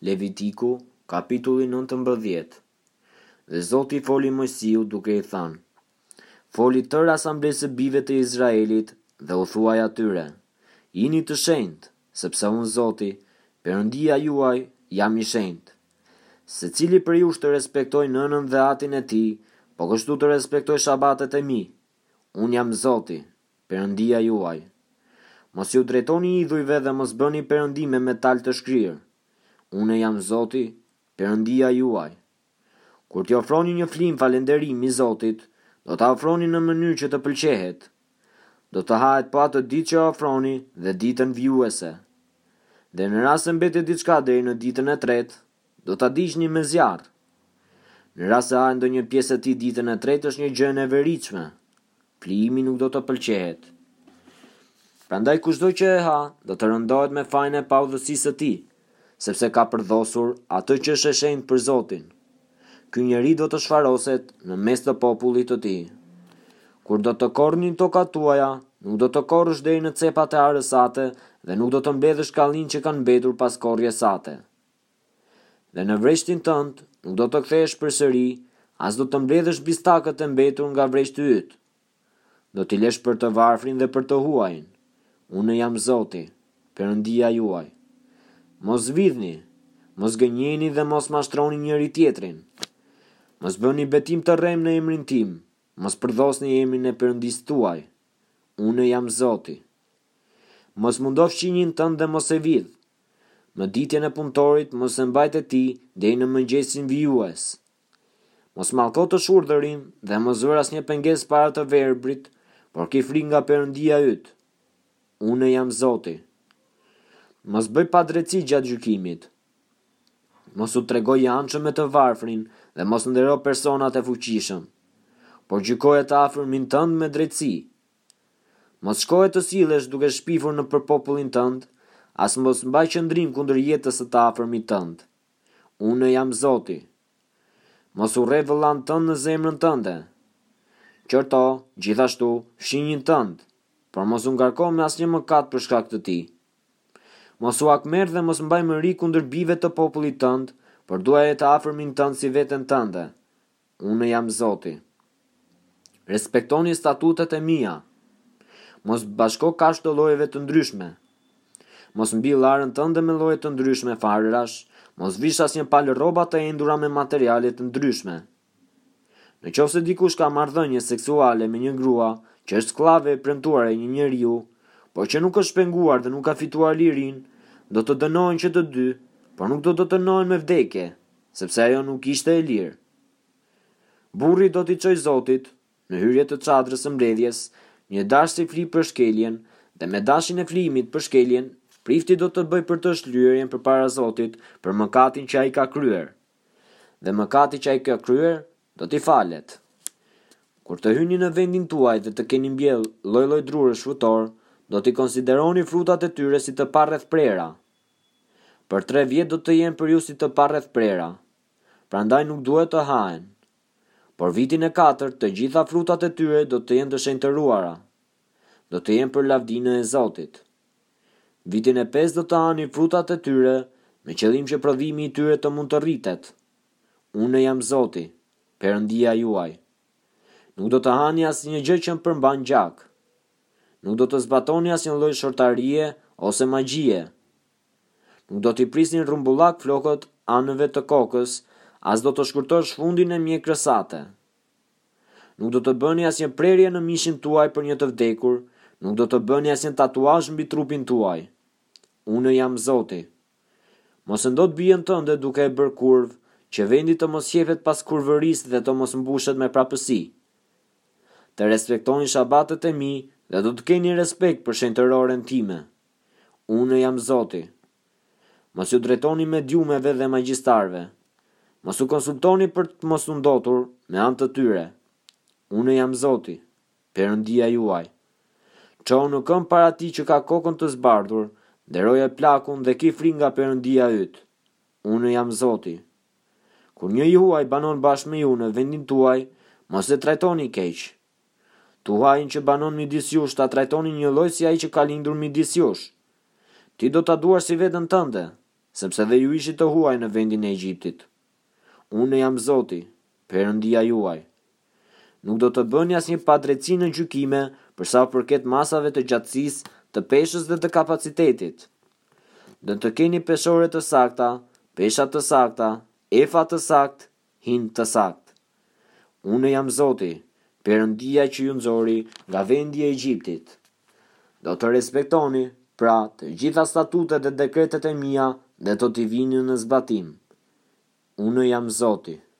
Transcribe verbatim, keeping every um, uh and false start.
Levitiku, kapitulli nëntëmbëdhjetë. Dhe Zoti foli Mojsiu duke i thënë: Foli tërë asamblesë së bijve të Izraelit dhe u thuaj atyre: Jini të shenjtë, sepse unë Zoti, Perëndia juaj, jam i shenjtë. Secili për jush të respektoj nënën dhe atin e tij, po kështu të respektoj shabatet e mi. Unë jam Zoti, Perëndia juaj. Mos ju drejtoni idhujve dhe mos bëni perëndime me tal të shkrirë. Unë jam Zoti, Perëndia juaj. Kur t'i ofroni një flim falënderimi Zotit, do ta ofroni në mënyrë që të pëlqehet. Do të hahet po atë ditë që ofroni dhe ditën vjuese. Dhe në rast se mbetet diçka deri në ditën e tretë, do ta digjni me zjarr. Në rast se hahet ndonjë pjesë e tij ditën e tretë është një gjë e neveritshme. Flimi nuk do të pëlqehet. Prandaj kushdo që e ha, do të rëndohet me fajin e paudhësisë së tij, sepse ka përdhosur atë që është e shenjtë për Zotin. Ky njeri do të shfaroset në mes të popullit të tij. Kur do të korrnin tokat tuaja, nuk do të korrësh deri në cepat e arës sate dhe nuk do të mbledhësh kallin që kanë mbetur pas korrjes sate. Dhe në vreshtin tënd nuk do të kthehesh përsëri, as do të mbledhësh bistakët e mbetur nga vreshti yt. Do t'i lesh për të varfrin dhe për të huajin. Unë jam Zoti, Perëndia juaj. Mos vidhni, mos gënjeni dhe mos mashtroni njëri tjetrin. Mos bëni betim të rrem në emrin tim, mos përdhosni emrin e Perëndisë tuaj. Unë jam Zoti. Mos mundof fqinjin tënd dhe mos e vidh. Në ditjen e punëtorit mos e mbajt e tij deri në mëngjesin vijues. Mos mallko të shurdhërin dhe mos vër asnjë pengesë para të verbrit, por ki frikë nga Perëndia yt. Unë jam Zoti. Mos bëj padrejtësi gjatë gjykimit. Mos u tregoj i anshëm me të varfrin dhe mos ndero personat e fuqishëm, por gjykoje të afërmin tënd me drejtësi. Mos shkoje të sillesh duke shpifur në për popullin tënd, as mos mbaj qëndrim kundër jetës së të afërmit tënd. Unë jam Zoti. Mos urrej vëllan tënd në zemrën tënde. Qorto, gjithashtu, fshinjin tënd, por mos u ngarko me asnjë mëkat për shkak të tij. Mos u akmerr dhe mos mbaj mëri kundër bijve të popullit tënd, por duaje të afërmin tënd si veten tënde. Unë jam Zoti. Respektoni statutet e mia. Mos bashko kafshë të llojeve të ndryshme. Mos mbill arën tënde me lloje të ndryshme farërash, mos vish asnjë palë rroba të endura me materiale të ndryshme. Në qoftë se dikush ka marrëdhënie seksuale me një grua që është skllave e premtuar e një njeriu, por që nuk është penguar dhe nuk ka fituar lirin, do të dënohen që të dy, por nuk do të dënohen me vdekje, sepse ajo nuk ishte e lirë. Burri do t'i çojë Zotit, në hyrje të çadrës së mbledhjes, një dash si fli për shkeljen, dhe me dashin e flimit për shkeljen, prifti do të bëj për të shlyerjen përpara Zotit për mëkatin që ai ka kryer. Dhe mëkati që ai ka kryer do t'i falet. Kur të hyni në vendin tuaj dhe të keni mbjell lloj-lloj drurësh frutor, do t'i konsideroni frutat e tyre si të parreth prera. Për tre vjet do të jenë për ju si të parreth prera, prandaj nuk duhet të hahen. Por vitin e katërt të gjitha frutat e tyre do të jenë të shenjtëruara. Do të jenë për lavdinë e Zotit. Vitin e pestë do të hani frutat e tyre, me qëllim që prodhimi i tyre të mund të rritet. Unë jam Zoti, Perëndia juaj. Nuk do të hani asnjë gjë që përmban gjak. Nuk do të zbatoni asnjë lloj shortarie ose magjie. Nuk do t'i prisni rrumbullak flokët anëve të kokës, as do të shkurtosh fundin e mjekrës sate. Nuk do të bëni asnjë prerje në mishin tuaj për një të vdekur, nuk do të bëni asnjë tatuazh mbi trupin tuaj. Unë jam Zoti. Mos e ndot bijën tënde duke e bërë kurvë, që vendi të mos jepet pas kurvërisë dhe të mos mbushet me prapësi. Të respektoni shabatet e mi dhe do të keni respekt për shenjtëroren time. Unë jam Zoti. Mos ju drejtoni me djumeve dhe magjistarve. Mos u konsultoni për të mos u ndotur me anë të tyre. Unë jam Zoti, Perëndia juaj. Ço në këmbë para atij që ka kokën të zbardhur, nderoje plakun dhe ki frikë nga Perëndia yt. Unë jam Zoti. Kur një i huaj banon bashkë me ju në vendin tuaj, mos e trajtoni keq. Tuajin që banon midis jush ta trajtoni një lloj si ai që ka lindur midis jush. Ti do ta duash si veten tënde. sepse dhe ju ishit të huaj në vendin e Egjiptit. Unë jam Zoti, Perëndia juaj. Nuk do të bëni asnjë padrejtësi në gjykime për sa përket masave të gjatësisë, të peshës dhe të kapacitetit. Do të keni peshore të sakta, pesha të sakta, efa të sakt, hin të sakt. Unë jam Zoti, Perëndia që ju nxori nga vendi i Egjiptit. Do të respektoni, pra, të gjitha statutet dhe dekretet e mia dhe do t'i vini në zbatim. Unë jam Zoti.